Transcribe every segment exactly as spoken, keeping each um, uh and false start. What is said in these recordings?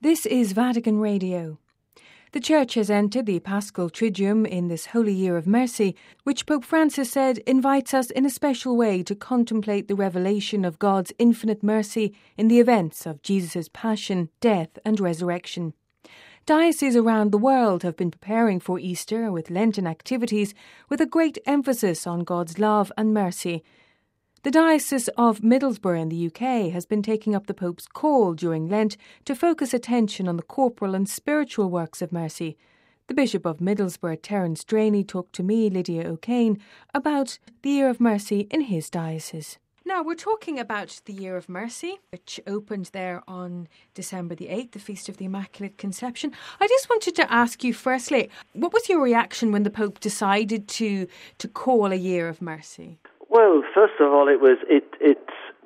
This is Vatican Radio. The Church has entered the Paschal Triduum in this Holy Year of Mercy, which Pope Francis said invites us in a special way to contemplate the revelation of God's infinite mercy in the events of Jesus' passion, death and resurrection. Dioceses around the world have been preparing for Easter with Lenten activities with a great emphasis on God's love and mercy. The Diocese of Middlesbrough in the U K has been taking up the Pope's call during Lent to focus attention on the corporal and spiritual works of mercy. The Bishop of Middlesbrough, Terence Draney, talked to me, Lydia O'Kane, about the Year of Mercy in his diocese. Now, we're talking about the Year of Mercy, which opened there on December the eighth, the Feast of the Immaculate Conception. I just wanted to ask you, firstly, what was your reaction when the Pope decided to, to call a Year of Mercy? Well, first of all, it was it it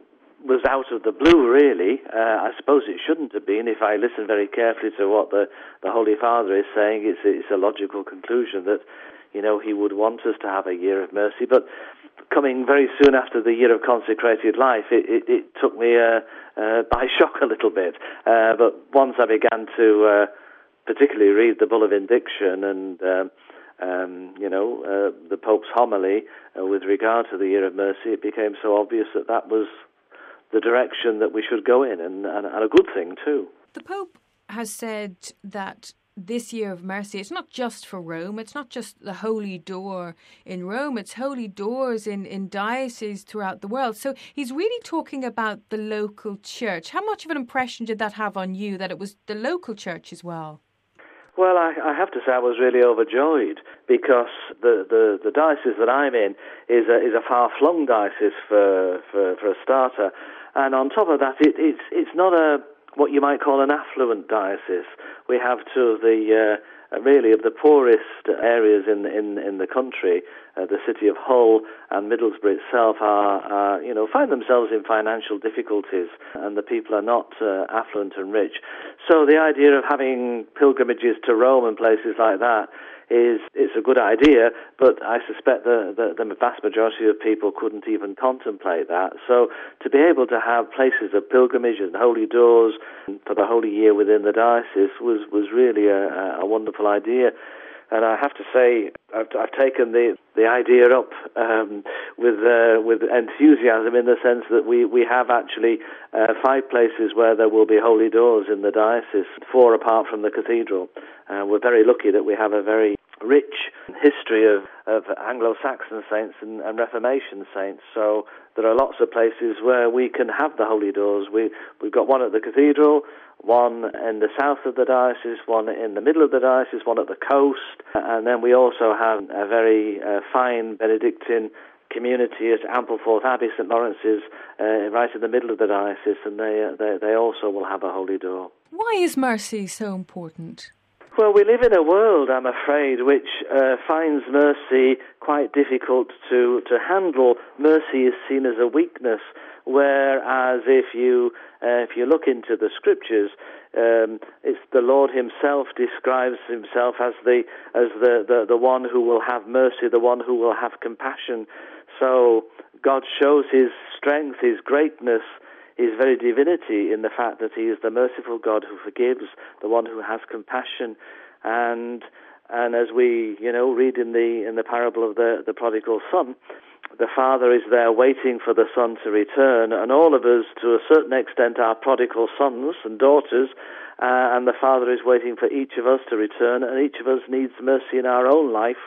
was out of the blue, really. Uh, I suppose it shouldn't have been. If I listen very carefully to what the, the Holy Father is saying, it's it's a logical conclusion that, you know, he would want us to have a year of mercy. But coming very soon after the year of consecrated life, it, it, it took me uh, uh, by shock a little bit. Uh, but once I began to uh, particularly read the Bull of Indiction and Um, Um, you know, uh, the Pope's homily uh, with regard to the Year of Mercy, it became so obvious that that was the direction that we should go in, and, and, and a good thing too. The Pope has said that this Year of Mercy, it's not just for Rome, it's not just the Holy Door in Rome, it's holy doors in, in dioceses throughout the world. So he's really talking about the local church. How much of an impression did that have on you, that it was the local church as well? Well, I, I have to say I was really overjoyed because the, the, the diocese that I'm in is a, is a far-flung diocese for, for, for a starter. And on top of that, it, it's it's not a what you might call an affluent diocese. We have two of the uh, really of the poorest areas in in, in the country. Uh, the city of Hull and Middlesbrough itself are, are, you know, find themselves in financial difficulties, and the people are not uh, affluent and rich. So the idea of having pilgrimages to Rome and places like that is it's a good idea, but I suspect the, the, the vast majority of people couldn't even contemplate that. So to be able to have places of pilgrimage and holy doors for the Holy Year within the diocese was, was really a, a wonderful idea. And I have to say, I've, I've taken the, the idea up um, with uh, with enthusiasm, in the sense that we, we have actually uh, five places where there will be holy doors in the diocese, four apart from the cathedral. Uh, we're very lucky that we have a very rich history of, of Anglo-Saxon saints and, and Reformation saints. So there are lots of places where we can have the holy doors. We, we've got one at the cathedral, one in the south of the diocese, one in the middle of the diocese, one at the coast, and then we also have a very uh, fine Benedictine community at Ampleforth Abbey, St Lawrence's, uh, right in the middle of the diocese, and they, uh, they they also will have a holy door. Why is mercy so important? Well, we live in a world, I'm afraid, which uh, finds mercy quite difficult to, to handle. Mercy is seen as a weakness, whereas if you uh, if you look into the scriptures, um, it's the Lord Himself describes Himself as the as the, the, the one who will have mercy, the one who will have compassion. So God shows His strength, His greatness, His very divinity in the fact that He is the merciful God who forgives, the one who has compassion, and and as we you know read in the in the parable of the the prodigal son, the father is there waiting for the son to return, and all of us, to a certain extent, are prodigal sons and daughters, uh, and the father is waiting for each of us to return, and each of us needs mercy in our own life.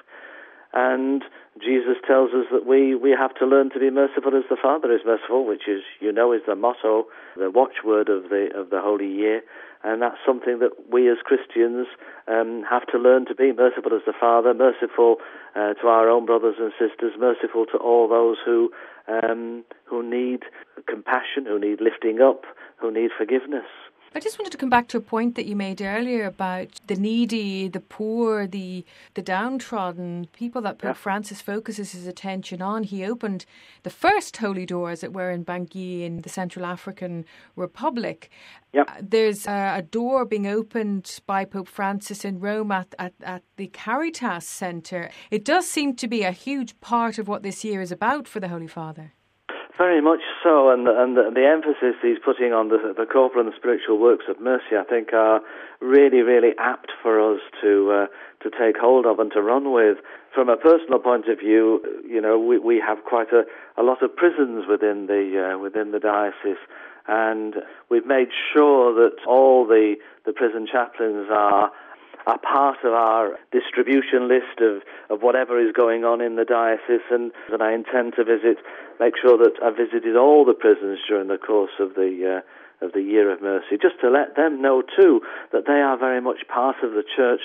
And Jesus tells us that we, we have to learn to be merciful as the Father is merciful, which is, you know, is the motto, the watchword of the of the Holy Year. And that's something that we as Christians um, have to learn to be, merciful as the Father, merciful uh, to our own brothers and sisters, merciful to all those who um, who need compassion, who need lifting up, who need forgiveness. I just wanted to come back to a point that you made earlier about the needy, the poor, the the downtrodden, people that Pope yeah. Francis focuses his attention on. He opened the first holy door, as it were, in Bangui in the Central African Republic. Yep. Uh, there's uh, a door being opened by Pope Francis in Rome at, at, at the Caritas Centre. It does seem to be a huge part of what this year is about for the Holy Father. Very much so, and, and the, the emphasis he's putting on the, the corporal and the spiritual works of mercy, I think, are really, really apt for us to uh, to take hold of and to run with. From a personal point of view, you know, we, we have quite a, a lot of prisons within the uh, within the diocese, and we've made sure that all the, the prison chaplains are are part of our distribution list of, of whatever is going on in the diocese, and that I intend to visit, make sure that I've visited all the prisons during the course of the uh, of the Year of Mercy, just to let them know too that they are very much part of the church,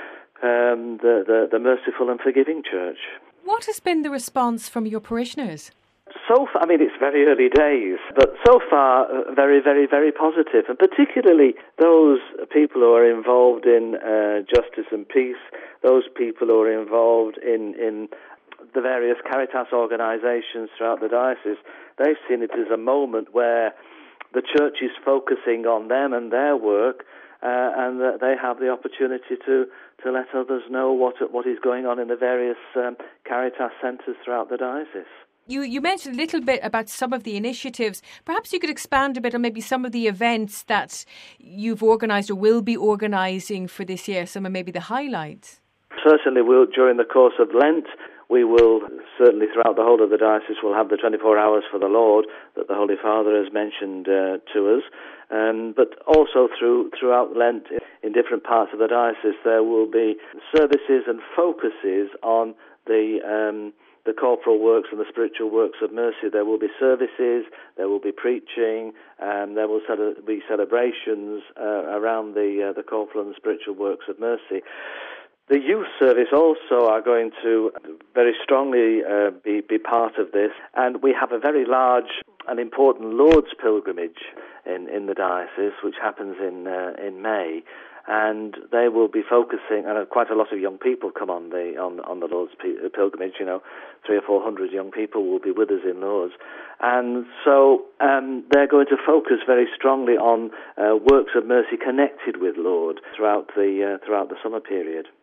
um, the, the, the merciful and forgiving church. What has been the response from your parishioners? So far, I mean, it's very early days, but so far, uh, very, very, very positive, and particularly those people who are involved in uh, justice and peace, those people who are involved in, in the various Caritas organisations throughout the diocese. They've seen it as a moment where the church is focusing on them and their work, uh, and that they have the opportunity to, to let others know what what is going on in the various um, Caritas centres throughout the diocese. You, you mentioned a little bit about some of the initiatives. Perhaps you could expand a bit on maybe some of the events that you've organised or will be organising for this year, some of maybe the highlights. Certainly, we'll, during the course of Lent, we will, certainly throughout the whole of the diocese, we'll have the twenty-four hours for the Lord that the Holy Father has mentioned uh, to us. Um, but also through throughout Lent, in different parts of the diocese, there will be services and focuses on the um, the corporal works and the spiritual works of mercy. There will be services, there will be preaching, and there will be celebrations uh, around the uh, the corporal and the spiritual works of mercy. The youth service also are going to very strongly uh, be, be part of this, and we have a very large and important Lourdes pilgrimage in, in the diocese, which happens in uh, in May. And they will be focusing, and quite a lot of young people come on the on, on the Lourdes pilgrimage. You know, three or four hundred young people will be with us in Lourdes, and so um, they're going to focus very strongly on uh, works of mercy connected with Lourdes throughout the uh, throughout the summer period.